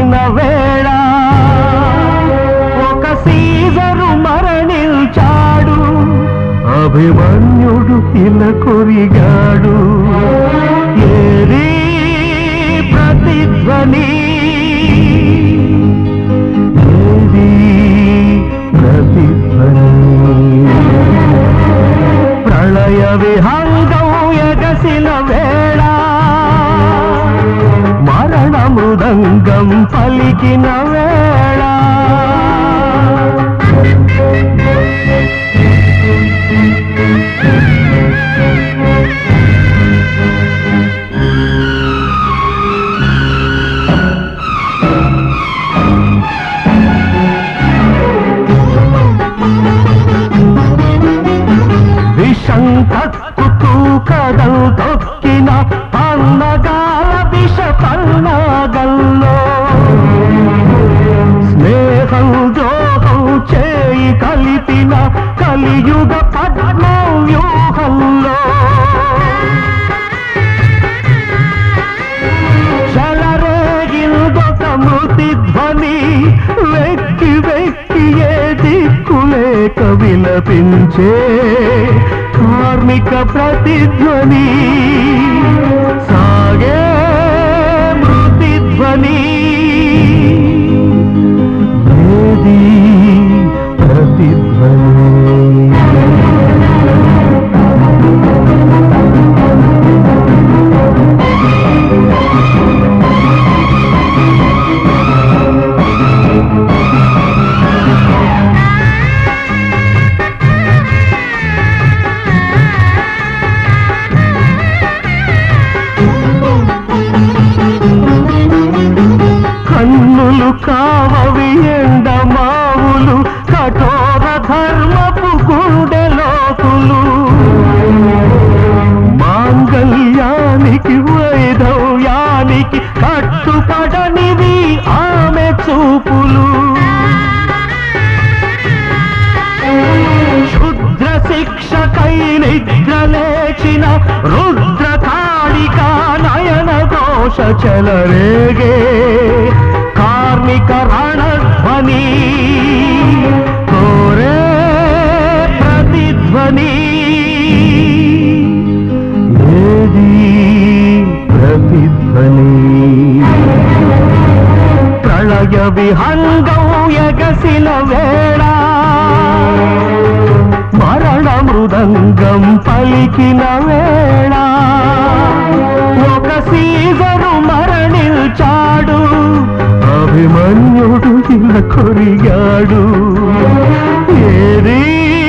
పలికిన వేళ ఒక సీజరు మరణించాడు, అభిమన్యుడు ఇలా కొరిగాడు. ఏది ప్రతిధ్వని, ఏది ప్రతిధ్వని. ప్రళయ విహంగం ఎగసిన వేళ మరణ మృదంగం పలికిన వేళ విషం కక్కుతూ కదం తొక్కిన పన్నగాల విష పన్నాగల్లో స్నేహం ద్రోహం చేయి కలిపిన కలియుగ పద్మ వ్యూహంలో చలరేగిందొక మృతి ధ్వని, వెక్కి వెక్కి ఏ దిక్కులేక విలపించే కార్మిక ప్రతిధ్వని. సాగే మృతిధ్వని, ఏది ప్రతిధ్వని. కన్నులు కావవి ఎండమావులు, కఠోర ధర్మపు గుండెలోకులు. మాంగళ్యానికి వైధవ్యానికి కట్టుపడనివి ఆమె చూపులు. క్షుద్ర శిక్షకై నిద్రలేచిన రుద్ర కాళిక నయన ఘోష చెలరేగే కార్మిక రణధ్వని, కోరే ప్రతిధ్వని. ఏది ప్రతిధ్వని. ప్రళయ విహంగం ఎగసిన వేళ మరణ మృదంగం పలికిన వేళ ఒక సీజరు మరణించాడు, అభిమన్యుడు ఇలా కొరిగాడు. ఏది